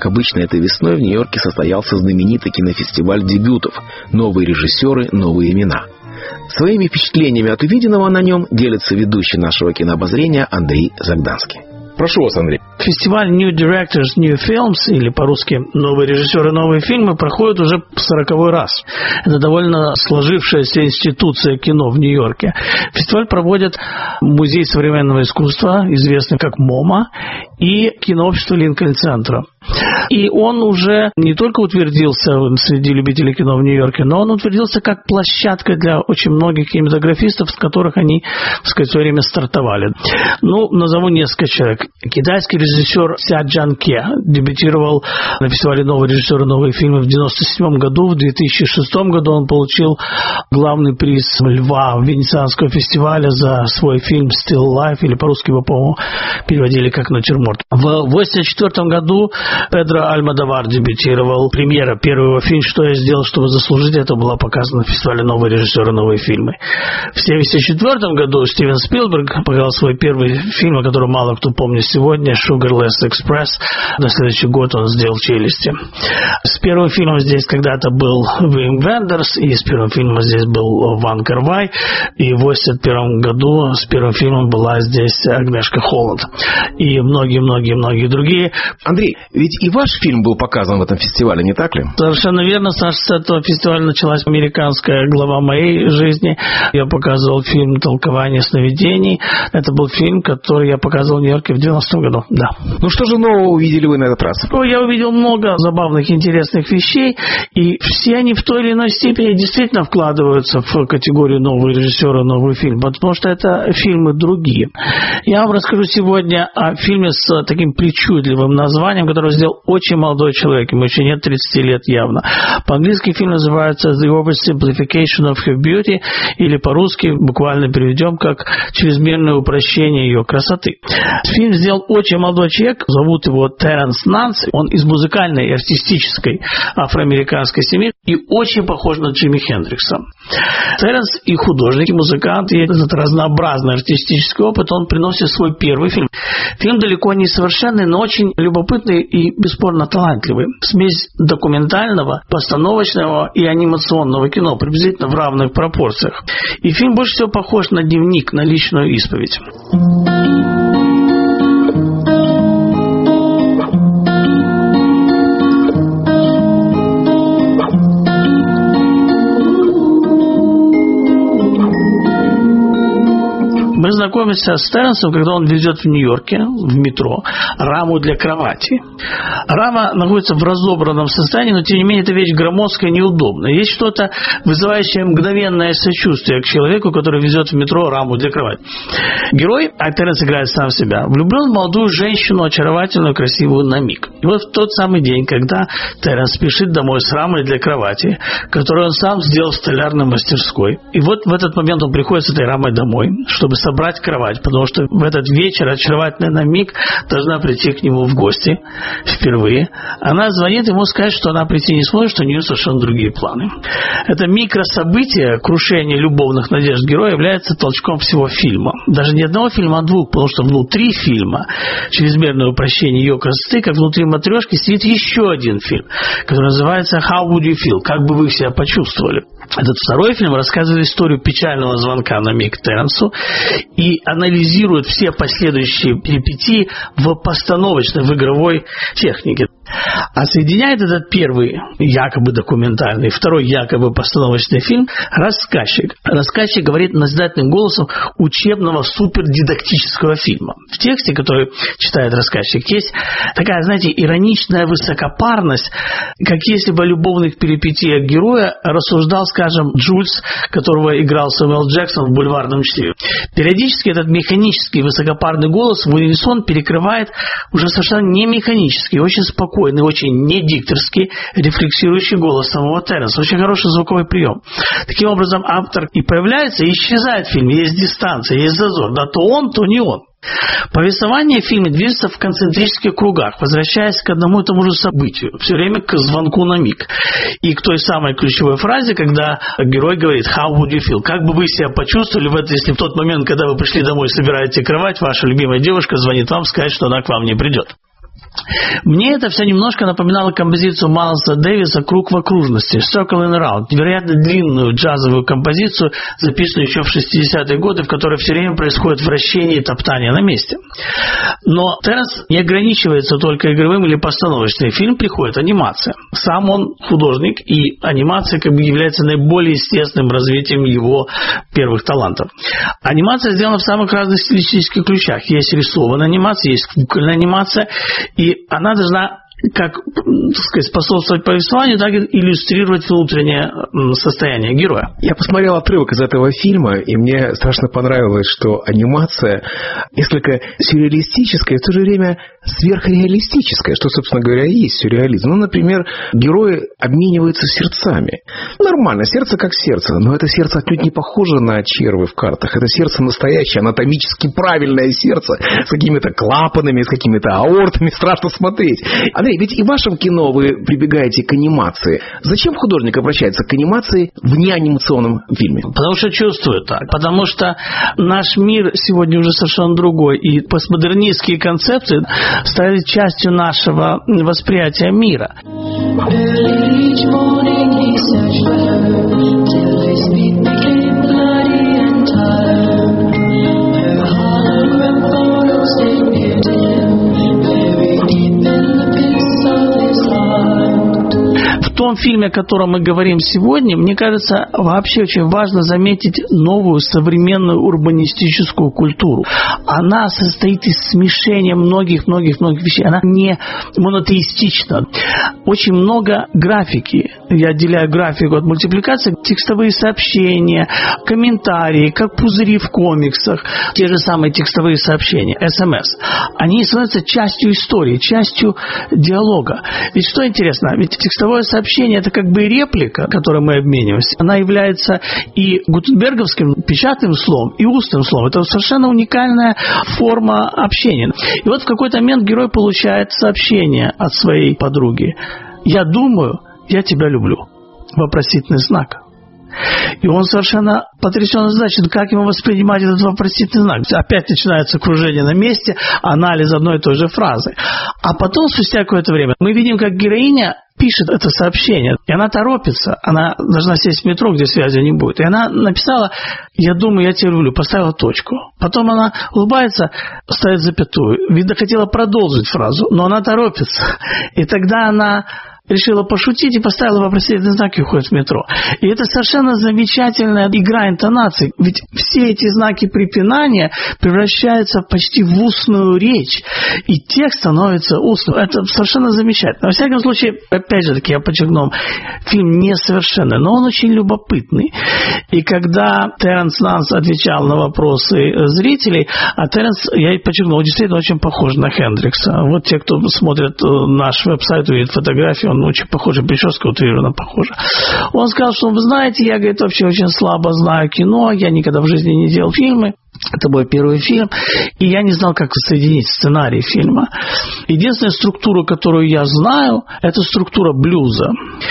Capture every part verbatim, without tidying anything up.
Как обычно, этой весной в Нью-Йорке состоялся знаменитый кинофестиваль дебютов «Новые режиссеры, новые имена». Своими впечатлениями от увиденного на нем делится ведущий нашего кинообозрения Андрей Загданский. Прошу вас, Андрей. Фестиваль New Directors, New Films, или по-русски «Новые режиссеры, новые фильмы», проходит уже сороковой раз. Это довольно сложившаяся институция кино в Нью-Йорке. Фестиваль проводит Музей современного искусства, известный как МОМА, и кинообщество Линкольн-центра. И он уже не только утвердился среди любителей кино в Нью-Йорке, но он утвердился как площадка для очень многих кинематографистов, с которых они, так сказать, в свое время стартовали. Ну, назову несколько человек. Китайский режиссер Ся Джан Ке дебютировал на фестивале «Новые режиссеры, новые фильмы» в девяносто седьмом году. В две тысячи шестом году он получил главный приз Льва Венецианского фестиваля за свой фильм «Still Life», или по-русски его, по-моему, переводили как «Натюрморт». В восемьдесят четвёртом году Педро Альмодовар дебютировал. Премьера первого фильма «Что я сделал, чтобы заслужить», это была показана на фестивале «Новые режиссеры, новые фильмы». В семьдесят четвёртом году Стивен Спилберг показал свой первый фильм, о котором мало кто помнит сегодня, «Sugarless Express». На следующий год он сделал «Челюсти». С первым фильмом здесь когда-то был Вим Вендерс, и с первым фильмом здесь был Ван Кар-вай, и в восемьдесят первом году с первым фильмом была здесь Агнешка Холланд, и многие-многие-многие другие. Андрей, ведь и ваш фильм был показан в этом фестивале, не так ли? Совершенно верно. С этого фестиваля началась американская глава моей жизни. Я показывал фильм «Толкование сновидений». Это был фильм, который я показывал в Нью-Йорке в девяностом году. Да. Ну что же нового увидели вы на этот раз? Ну, я увидел много забавных, интересных вещей, и все они в той или иной степени действительно вкладываются в категорию «Новые режиссеры, новый фильм», потому что это фильмы другие. Я вам расскажу сегодня о фильме с таким причудливым названием, который сделал очень молодой человек, ему еще нет тридцати лет явно. По-английски фильм называется «The Oversimplification of Her Beauty», или по-русски буквально переведем как «Чрезмерное упрощение ее красоты». Фильм сделал очень молодой человек, зовут его Терренс Нанс, он из музыкальной и артистической афроамериканской семьи и очень похож на Джимми Хендрикса. Терренс и художник, и музыкант, и этот разнообразный артистический опыт он приносит в свой первый фильм. Фильм далеко не совершенный, но очень любопытный и бесспорно талантливый. Смесь документального, постановочного и анимационного кино, приблизительно в равных пропорциях. И фильм больше всего похож на дневник, на личную исповедь. Мы знакомимся с Терренсом, когда он везет в Нью-Йорке, в метро, раму для кровати. Рама находится в разобранном состоянии, но, тем не менее, эта вещь громоздкая и неудобная. Есть что-то, вызывающее мгновенное сочувствие к человеку, который везет в метро раму для кровати. Герой, а Терренс играет сам себя, влюблен в молодую женщину, очаровательную, красивую на миг. И вот в тот самый день, когда Терренс спешит домой с рамой для кровати, которую он сам сделал в столярной мастерской. И вот в этот момент он приходит с этой рамой домой, чтобы собрать брать кровать, потому что в этот вечер очаровательная на миг должна прийти к нему в гости впервые. Она звонит ему сказать, что она прийти не сможет, что у нее совершенно другие планы. Это микрособытие, крушение любовных надежд героя, является толчком всего фильма. Даже не одного фильма, а двух, потому что внутри фильма «Чрезмерное упрощение ее красоты», как внутри матрешки, сидит еще один фильм, который называется «How would you feel?» «Как бы вы себя почувствовали?». Этот второй фильм рассказывает историю печального звонка на миг Терренсу и анализирует все последующие перипетии в постановочной, в игровой технике. А соединяет этот первый якобы документальный, второй якобы постановочный фильм рассказчик. Рассказчик говорит назидательным голосом учебного супердидактического фильма. В тексте, который читает рассказчик, есть такая, знаете, ироничная высокопарность, как если бы о любовных перипетиях героя рассуждал, скажем, Джульс, которого играл Сэмюэл Джексон в «Бульварном чтиве». Периодически этот механический высокопарный голос в унисон перекрывает уже совершенно не механический, очень спокойный, очень не дикторский, рефлексирующий голос самого Терренса. Очень хороший звуковой прием. Таким образом, автор и появляется, и исчезает в фильме. Есть дистанция, есть зазор. Да, то он, то не он. Повествование в фильме движется в концентрических кругах, возвращаясь к одному и тому же событию, все время к звонку на миг. И к той самой ключевой фразе, когда герой говорит «How would you feel?» «Как бы вы себя почувствовали, в это, если в тот момент, когда вы пришли домой и собираете кровать, ваша любимая девушка звонит вам сказать, что она к вам не придет?» Мне это все немножко напоминало композицию Майлса Дэвиса «Круг в окружности» «Circle and Around», невероятно длинную джазовую композицию, записанную еще в шестидесятые годы, в которой все время происходит вращение и топтание на месте. Но Терренс не ограничивается только игровым или постановочным. В фильм приходит анимация. Сам он художник, и анимация как бы является наиболее естественным развитием его первых талантов. Анимация сделана в самых разных стилистических ключах. Есть рисованная анимация, есть кукольная анимация, и она должна как, так сказать, способствовать повествованию, так и иллюстрировать внутреннее состояние героя. Я посмотрел отрывок из этого фильма, и мне страшно понравилось, что анимация несколько сюрреалистическая, и в то же время сверхреалистическая, что, собственно говоря, и есть сюрреализм. Ну, например, герои обмениваются сердцами. Нормально, сердце как сердце, но это сердце отнюдь не похоже на червы в картах. Это сердце настоящее, анатомически правильное сердце, с какими-то клапанами, с какими-то аортами. Страшно смотреть. Андрей, ведь и в вашем кино вы прибегаете к анимации. Зачем художник обращается к анимации в неанимационном фильме? Потому что чувствует так. Потому что наш мир сегодня уже совершенно другой. И постмодернистские концепции стали частью нашего восприятия мира. В том фильме, о котором мы говорим сегодня, мне кажется, вообще очень важно заметить новую современную урбанистическую культуру. Она состоит из смешения многих-многих-многих вещей. Она не монотеистична. Очень много графики. Я отделяю графику от мультипликации. Текстовые сообщения, комментарии, как пузыри в комиксах. Те же самые текстовые сообщения, эс эм эс. Они становятся частью истории, частью диалога. Ведь что интересно, ведь текстовое сообщение — это как бы реплика, которой мы обмениваемся. Она является и гутенберговским печатным словом, и устным словом. Это совершенно уникальная форма общения. И вот в какой-то момент герой получает сообщение от своей подруги. «Я думаю, я тебя люблю». Вопросительный знак. И он совершенно потрясенно значит, как ему воспринимать этот вопросительный знак. Опять начинается кружение на месте, анализ одной и той же фразы. А потом, спустя какое-то время, мы видим, как героиня пишет это сообщение, и она торопится, она должна сесть в метро, где связи не будет. И она написала: «Я думаю, я тебя люблю», поставила точку. Потом она улыбается, ставит запятую. Видно, хотела продолжить фразу, но она торопится. И тогда она решила пошутить и поставила вопросительный знак и уходит в метро. И это совершенно замечательная игра интонаций. Ведь все эти знаки препинания превращаются почти в устную речь. И текст становится устным. Это совершенно замечательно. Во всяком случае, опять же таки, я подчеркну, фильм несовершенный, но он очень любопытный. И когда Терренс Ланс отвечал на вопросы зрителей, а Терренс, я подчеркну, действительно очень похож на Хендрикса. Вот те, кто смотрит наш веб-сайт, увидит фотографии, он очень похожа, прическа утрированно похожа. Он сказал, что, вы знаете, я, говорит, вообще очень слабо знаю кино, я никогда в жизни не делал фильмы. Это мой первый фильм, и я не знал, как соединить сценарий фильма. Единственная структура, которую я знаю, это структура блюза.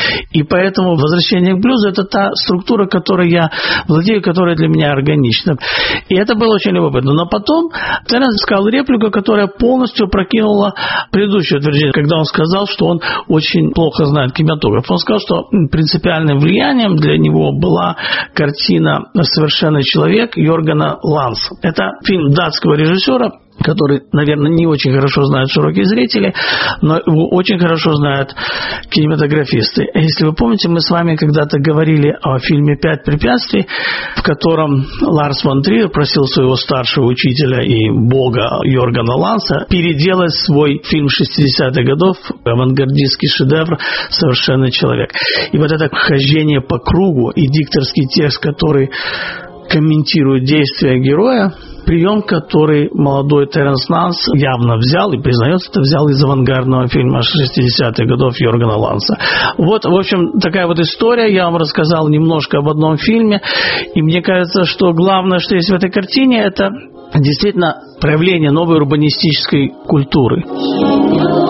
И поэтому «Возвращение к блюзу» — это та структура, которой я владею, которая для меня органична. И это было очень любопытно. Но потом Терренс сказал реплику, которая полностью прокинула предыдущее утверждение, когда он сказал, что он очень плохо знает кинематограф. Он сказал, что принципиальным влиянием для него была картина «Совершенный человек» Йоргена Ланса. Это фильм датского режиссера, который, наверное, не очень хорошо знают широкие зрители, но его очень хорошо знают кинематографисты. Если вы помните, мы с вами когда-то говорили о фильме «Пять препятствий», в котором Ларс фон Триер просил своего старшего учителя и бога Йоргена Ланса переделать свой фильм шестидесятых годов, авангардистский шедевр «Совершенный человек». И вот это хождение по кругу и дикторский текст, который комментирует действия героя, прием, который молодой Терренс Ланс явно взял и признается, это взял из авангардного фильма шестидесятых годов Йоргена Ланса. Вот, в общем, такая вот история. Я вам рассказал немножко об одном фильме, и мне кажется, что главное, что есть в этой картине, это действительно проявление новой урбанистической культуры.